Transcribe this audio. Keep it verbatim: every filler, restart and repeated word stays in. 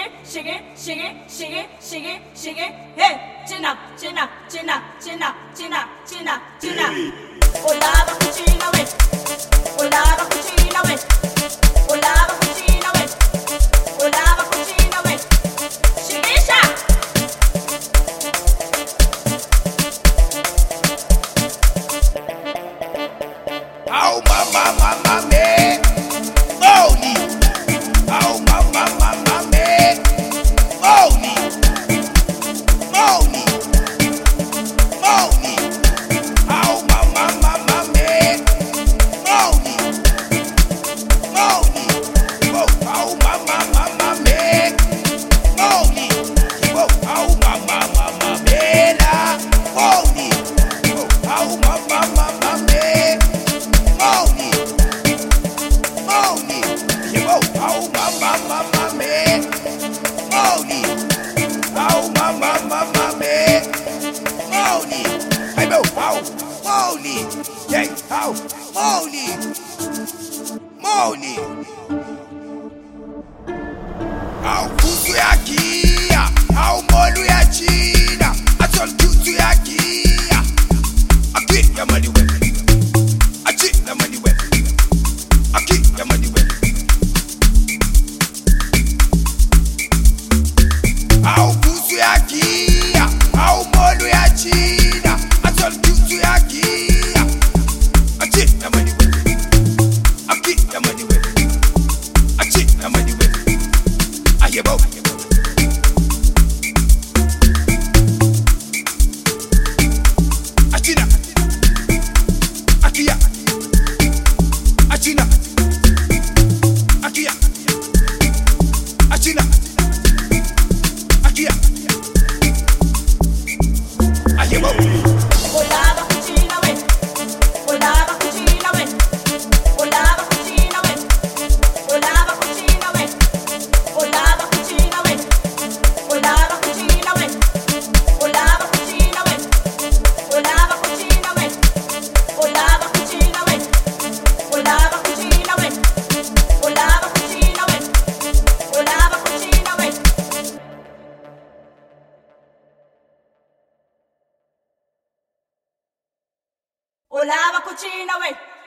it, shake it, shake it, shake it, shake it, shake it. Hey, chin up, chin up, chin up, chin up, chin up, chin up, chin up. Olava cucina we, olava cucina we, olava cucina we, olava cucina we. Shigisha. Oh mama mama me, holy. Oh mama mama me, holy, holy, holy. Oh mama mama me, holy, holy. Oh oh mama mama me, holy. Oh oh mama mama me la, holy. Oh oh mama mama me. Money, money, oh, oh, mama, mama, me, money, oh, mama, mama, me, money, hey, oh, oh, money, yeah, oh, money, money, oh, kutu ya kia, oh, molu ya China, I told kutu ya kia, I get your money with. I keep the money wet. I keep the money wet. Au kusu ya kia, au molu ya China. I told kusu ya kia. I keep the money wet. I keep the money wet. I keep the money wet. I hear about. Achina. Akia. Achina, Akia, Achina, Akia, Ayemo. Olava cucina we, olava cucina we, olava cucina we, olava cucina we, olava cucina we, olava cucina we, olava cucina we, olava cucina we, olava cucina we. Olava cucina we, olava cucina we, olava cucina we. Olava cucina we.